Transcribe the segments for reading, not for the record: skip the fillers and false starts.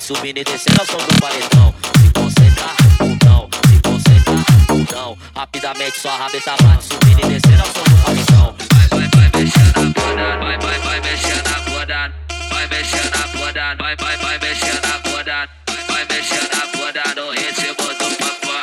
subindo e descendo ao som do paredão. Se concentrar, bundão, se concentrar, bundão. Rapidamente sua rabeta bate, subindo e descendo ao som do paredão. Vai mexendo na bunda, vai mexendo na bunda. Vai mexendo na bunda, vai mexendo na bunda. Vai mexendo na bunda no ritmo do papá.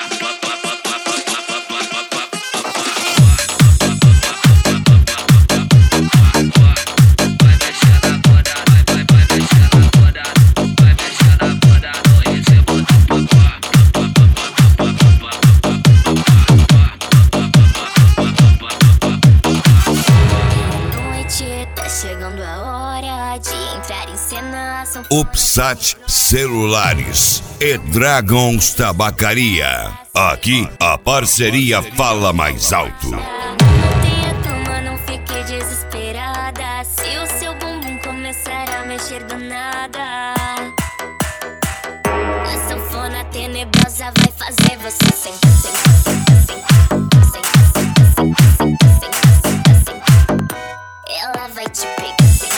Chegando a hora de entrar em cena. UPSAT Celulares e Dragons Tabacaria. Aqui a parceria fala mais alto. Mantenha calma, não fique desesperada. Se o seu bumbum começar a mexer do nada, a sanfona tenebrosa vai fazer você sentar, ela vai te pegar.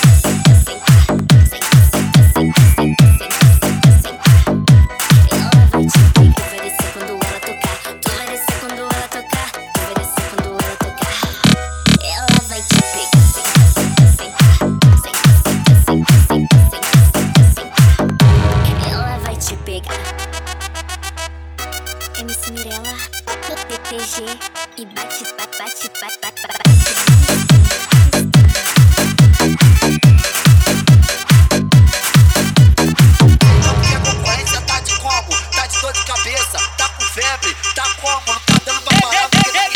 Ela vai te pegar. Tu vai descer quando ela tocar. Tu vai descer quando ela tocar. Tu vai descer quando ela tocar. Ela vai te pegar. Ela vai te pegar. MC Mirella, do PTG e bate. Tá com febre, tá como? Não tá dando pra parar porque tá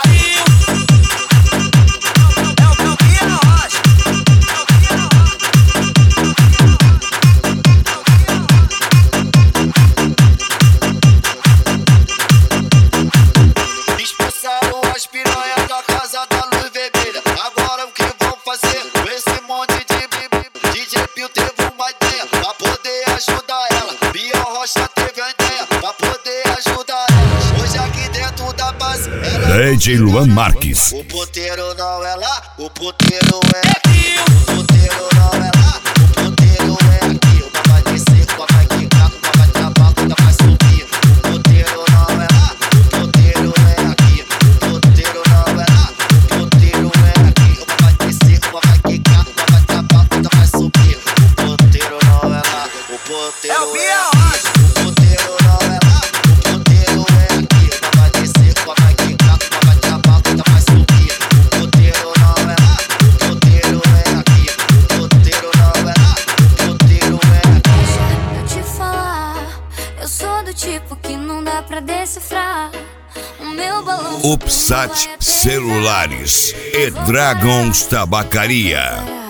expulsaram as piranhas da casa da luz vermelha. Agora o que vão fazer com esse monte de bibi? DJ Pio teve uma ideia pra poder ajudar ela. Biel Rocha teve a ideia pra poder ajudar ela. Hoje aqui dentro da base DJ Luan Marques. o ponteiro não é lá, o ponteiro é aqui. O ponteiro não é lá, o ponteiro é aqui. O papai descer, o papai quicar, o papai trabalhar, o papai subir. O ponteiro não é lá, o ponteiro é aqui. O ponteiro não é lá, o ponteiro é aqui. O papai descer, o papai quicar, o papai trabalhar, o papai subir. O ponteiro não é lá, o ponteiro é aqui. O ponteiro não é lá, o ponteiro é aqui. O papai descer, o papai quicar, o papai trabalhar, o papai subir. O ponteiro não é lá, o ponteiro é aqui. O ponteiro não é lá, o ponteiro é aqui. Deixa eu te falar, eu sou do tipo que não dá pra decifrar. O meu balão UPSAT Celulares e Dragons Tabacaria.